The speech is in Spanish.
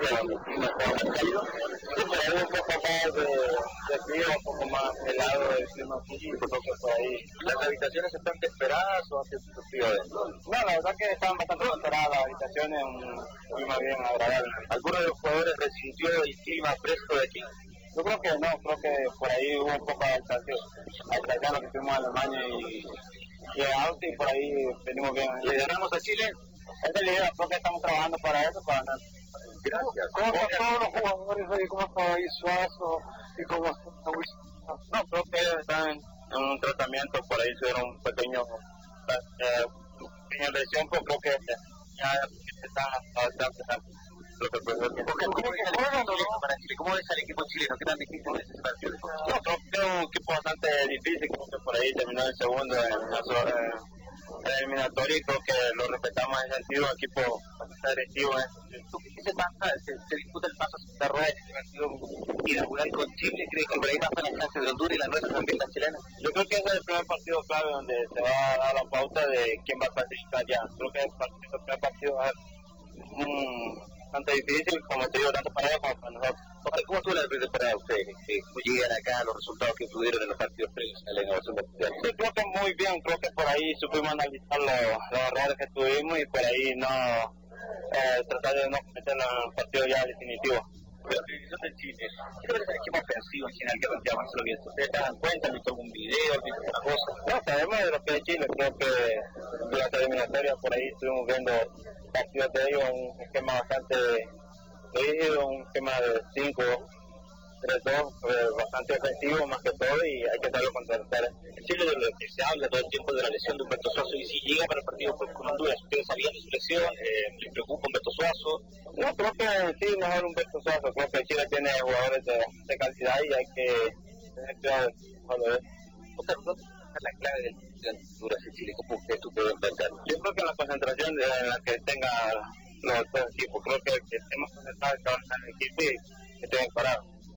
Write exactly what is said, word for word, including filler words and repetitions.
un clima más cálido. Sí, por ahí un poco más de, de frío, un poco más helado el clima aquí, por lo que por ahí. ¿Las habitaciones están temperadas o hace frío adentro? No, la verdad que están bastante temperadas las habitaciones, un clima bien agradable. ¿Alguno de los jugadores resintió el clima fresco de aquí? Yo creo que no, creo que por ahí hubo un poco de adaptación, adaptación a lo que fuimos a Alemania y, y a Austria, y por ahí venimos bien. ¿Le ganamos a Chile? Esa es la idea, creo que estamos trabajando para eso, para ganar. Gracias. ¿Cómo están todos los jugadores ahí? ¿Cómo está ahí Suazo? ¿Y cómo está Luis? No, creo que ellos están en un tratamiento, por ahí tuvieron un pequeño, eh, pequeña lesión, pero creo que ya están adaptando. ¿Cómo ves al equipo chileno? ¿Qué tan difícil es ese partido? No, creo que es un equipo bastante difícil, creo que por ahí terminó en segundo en la eliminatoria y creo que lo respetamos en ese sentido, un equipo bastante agresivo. ¿eh? ¿Qué se pasa? Se, se disputa el paso a esta rueda de partido inaugural con Chile? ¿Cree que por ahí pasan las chances de Honduras y la nuestra también, la chilena? Yo creo que ese es el primer partido clave donde se va a dar la pauta de quién va a clasificar ya. Creo que el, partido, el primer partido va a ser um, bastante difícil, como te digo, tanto para ellos como para nosotros. ¿Cómo estuvo la pretemporada de ustedes? ¿Cómo llegan acá los resultados que tuvieron en los partidos previos a la inauguración del mundial? Sí, creo que muy bien, creo que por ahí supimos analizar los, los errores que tuvimos y por ahí no eh, tratar de no cometer el partido ya definitivo. La televisión de Chile, ¿qué es el equipo ofensivo en general que plantea Marcelo Bielsa? ¿Ustedes se dan cuenta? ¿Han visto algún video? ¿Han visto alguna cosa? No, sabemos de lo que es Chile, creo que durante la eliminatoria por ahí estuvimos viendo partidos de ellos, un esquema bastante rígido, un esquema de cinco tres dos, eh, bastante ofensivo más que todo y hay que saberlo contrarrestar. En Chile de lo que se habla todo el tiempo de la lesión de Humberto Suazo y si llega para el partido con Honduras, ¿ustedes sabían de su lesión? Eh, ¿Les preocupa Humberto Suazo? No, creo que sí, mejor Humberto Suazo, creo que Chile tiene jugadores de, de calidad y hay que tener cuidado cuando es. O sea, ¿no? La clave del de Honduras en Chile, ¿cómo usted tú puede enfrentar? Yo creo que la concentración de, en la que tenga los dos equipos, creo que, que estemos concentrados en el equipo y que estén parados.